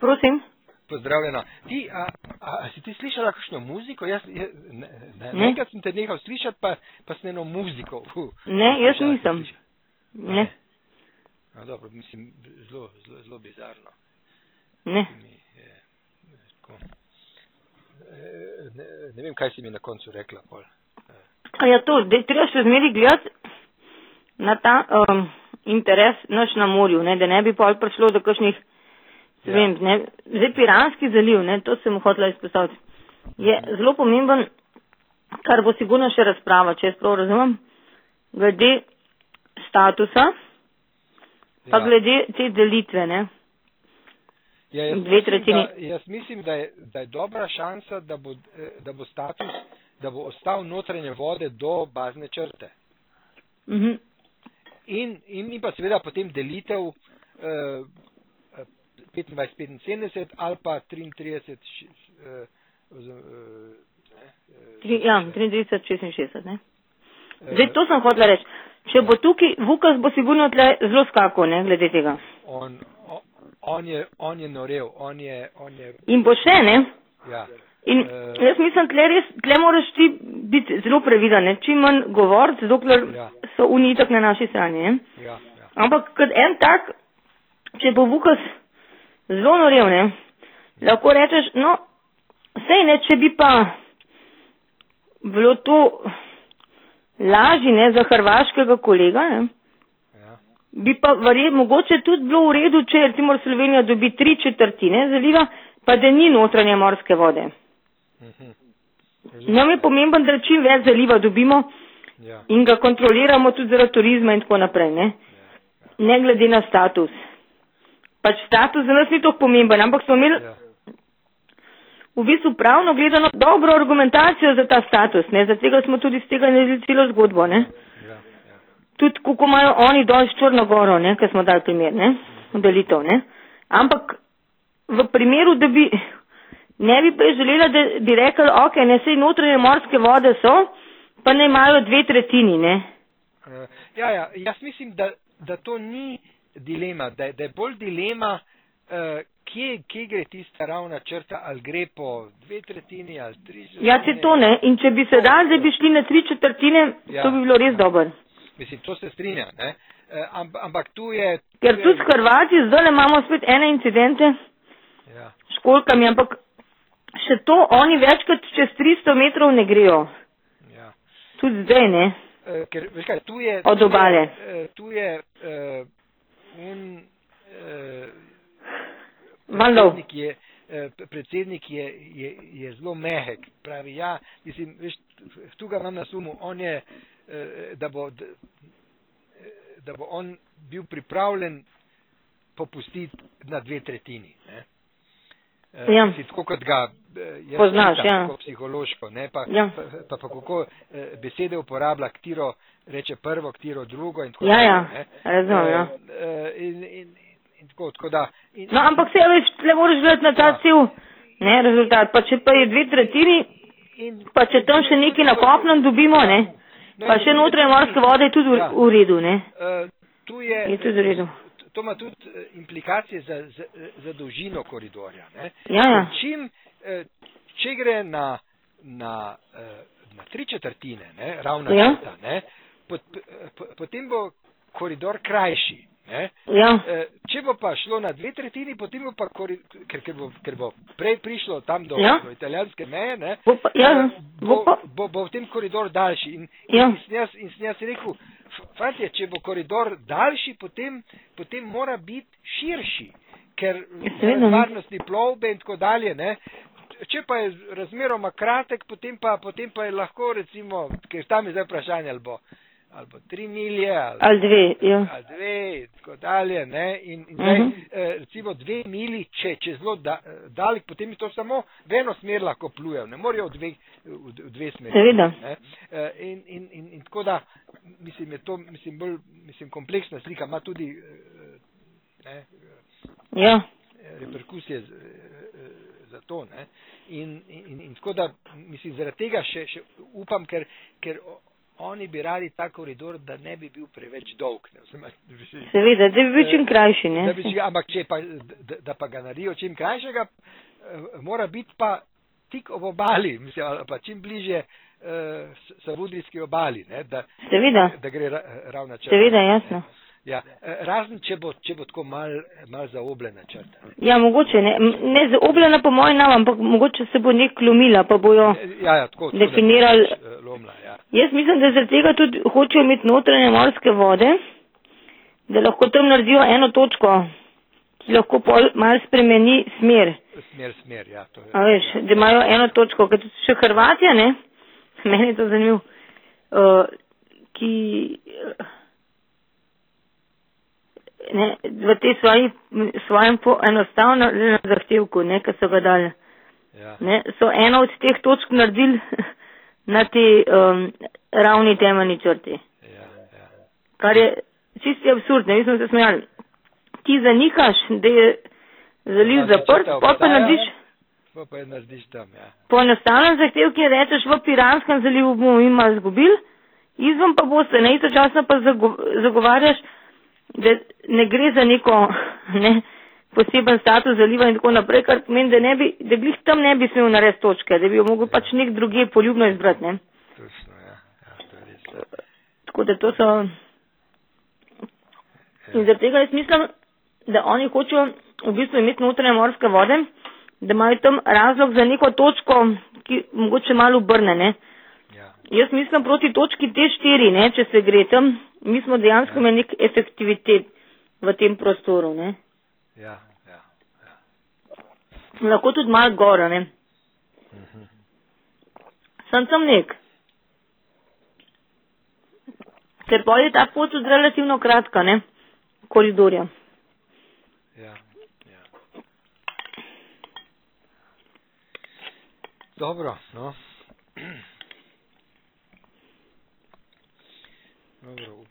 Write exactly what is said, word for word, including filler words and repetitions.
Prosim? Pozdravljena. Ti, a, a, a si ti slišala kakšno muziko? Jaz, jaz, ne, ne, Ne. nekaj sem te nehal slišati, pa, pa sem eno muziko. Uh, Ne, jaz nisem. Ne, No, dobro, mislim, zelo, zelo, zelo bizarno. ne. Mi je, tako, e, ne, ne vem, kaj si mi na koncu rekla, pol. A ja to, da je treba še zmeri gledati na ta um, interes naš na morju, ne, da ne bi pol prišlo do kakšnih, Ja. vem, ne, zdaj Piranski zaliv, ne, to sem hotela izpostaviti, je zelo pomemben, kar bo sigurno še razprava, če jaz prav razumem, glede statusa, pa Ja. glede te delitve, ne. Ja, jaz, Dve mislim, tretjini. da, jaz mislim, da je, da je dobra šansa, da bo, eh, da bo status, da bo ostal notranje vode do bazne črte. Mhm. In, in, in pa seveda potem delitev eh, petindvajset petinsedemdeset ali pa triintrideset ši- eh, oziroma, eh, ne, Tri, eh, ja, triintrideset šestinšestdeset, ne. eh, Zdaj, to sem hotela reči. Če bo tukaj, Vukas bo sigurno tle zelo skakal, ne, glede tega. on, on, on, je, on je norel, on je, on je, In bo še, ne. ja. In Eh, jaz mislim, tle res, tle moraš ti biti zelo previden, ne, čim manj govoriti, dokler Ja. so oni itak na naši strani, ne. Ja, ja. Ampak kot en tak, če bo Vukas zelo norel, ne, lahko rečeš, no, sej ne, če bi pa bilo to lažje, ne, za hrvaškega kolega, ne, Ja. bi pa verjetno mogoče tudi bilo v redu, če recimo Slovenija dobi tri četrtine zaliva, pa da ni notranje morske vode. Mhm. Nam je pomemben, da čim več zaliva dobimo Ja. in ga kontroliramo tudi zaradi turizma in tako naprej, ne. Ne glede na status. Pač status za nas ni tako pomemben, ampak smo imeli Ja. v bistvu pravno gledano dobro argumentacijo za ta status, ne. Zaradi tega smo tudi z tega naredili celo zgodbo, ne. Ja. Ja. Tudi kako imajo oni dol s Črno goro, ne, ker smo dali primer, ne, delitev, ne. Ampak v primeru, da bi, ne bi pa želela, da bi rekli, ok, ne, sej notranje morske vode so, pa ne imajo dve tretjini, ne. Eh, Ja, ja, jaz mislim, da, da to ni dilema, da, je- da je bolj dilema, uh, kje, kje gre tista ravna črta, ali gre po dve tretjini ali tri četrtine. Ja, se to ne. In če bi se dal, da bi šli na tri četrtine, Ja, to bi bilo res ja. dobro. Mislim, to se strinja, ne? Uh, amb, ampak tu je... Tu Ker je, tudi s Hrvati zdaj imamo spet ene incidente Ja, s školjkami, ampak še to oni večkrat čez tristo metrov ne grejo. ja. Tudi zdaj ne. Uh, ker, veš kaj, tu je... Od tu je, obale. uh, Tu je uh, un... Uh, Valov. predsednik je, eh, predsednik je, je, je zelo mehek, pravi, ja, mislim, veš, tu ga imam na sumu, on je, eh, da bo, d- da bo on bil pripravljen popustiti na dve tretjini, ne. Eh, Ja. mislim, tako kot ga eh, jaz Poznaš, vidim, ja. tako psihološko, ne, pa, Ja. pa, pa, pa kako eh, besede uporablja, katero reče prvo, katero drugo in tako Ja, naprej, ja, ne. razumem, ja. Eh, eh, in, in, in tako, tako da. In, No, ampak se veš, tle moraš gledati na ta Ja. cel, ne, rezultat. Pa če pa je dve tretjini, in, pa če tam še nekaj na kopnem dobimo, ne, No, pa in- še notranje morske vode je tudi v, Ja. v redu, ne. Eh, tu je, Je tudi v redu. to ima tudi eh, implikacije za, za, za dolžino koridorja. Ne? Ja, ja. Ker Čim, eh, če gre na, na, eh, na tri četrtine, ne, ravna Ja. črta, ne, pot, eh, po, potem bo koridor krajši. Ne? Ja. Eh, Če bo pa šlo na dve tretjini, potem bo pa, kori, ker, ker, bo, ker bo prej prišlo tam do, Ja. do italijanske meje, ne, Bo pa, ja, eh, bo bo, pa, bo, bo v tem koridor daljši. In, Ja. in, sem jaz, in sem jaz rekel, "F- fantje, če bo koridor daljši, potem, potem mora biti širši, ker seveda, ne. varnostni plovbe in tako dalje. Ne, če pa je razmeroma kratek, potem pa, potem pa je lahko recimo, ker tam je zdaj vprašanje, ali bo, ali bo tri milje, ali, ali dve, ja. ali dve, in tako dalje, ne, in, in zdaj, Mhm. eh, recimo dve mili, če, če zelo da, dalek, potem je to samo v eno smer lahko plujejo, ne morajo v dve, v, v dve smeri. Seveda. Ne, Eh, in, in, in, in tako da, mislim, je to, mislim, bolj, mislim, kompleksna slika, ima tudi, eh, ne, Ja. reperkusije z, eh, za to, ne, in, in, in tako da, mislim, zaradi tega še, še upam, ker, ker oni bi radi ta koridor, da ne bi bil preveč dolg. Ne? Seveda, da bi bil čim krajši, ne? Da bi, ampak če pa, da, da pa ga naredijo čim krajšega, mora biti pa tik ob obali, mislim, pa čim bliže uh, Savudrijski obali, ne? Da, Seveda. Da gre ra, ravna črta. Seveda, jasno. Ne? Ja, razen, če bo, če bo tako mal, mal zaobljena črta. Ne? Ja, mogoče ne. Ne zaobljena po mojem nam, ampak mogoče se bo nek lomila, pa bojo ja, ja, tako, definirali. Lomla, ja. Jaz mislim, da zaradi tega tudi hočejo imeti notranje morske vode, da lahko tam naredijo eno točko, ki lahko pol mal spremeni smer. Smer, smer, ja. To je, A veš, da imajo eno točko, ker tudi še Hrvatija, ne, meni je to zanimivo, uh, ki... Uh, Ne, v tej svoji, svojem enostavnem zahtevku, ne, ki so ga dali, ja. Ne, so eno od teh točk naredili na te um, ravni temeljni črti. Ja, ja. Kar je čisti absurd, ne, mi smo se smejali. Ti zanikaš, da je zaliv zaprt, pa pa narediš, pa pa narediš tam, ja. Po enostavnem zahtevku in rečeš, v Piranskem zalivu bomo ima zgubili, izven pa boste, ne, istočasno pa zago, zagovarjaš, da ne gre za neko ne, poseben status zaliva in tako naprej, kar pomeni, da, ne bi, da glih tam ne bi smel narediti točke, da bi jo mogel ja. pač nek druge poljubno izbrati. Ne. Točno, ja. Ja, to je res. Tako da to so... Ja. In zaradi tega jaz mislim, da oni hočejo v bistvu imeti notranje morske vode, da imajo tam razlog za neko točko, ki mogoče malo obrne, ne. Ja. Jaz mislim proti točki T štiri, ne, če se gre tam, mi smo dejansko imeli nek efektivitet v tem prostoru, ne. Ja, ja, ja. Lahko tudi malo gora, ne. Mhm. Sem tam nek. Ker pa je ta pot tudi relativno kratka, ne, koridorja. Ja, ja. Dobro, no.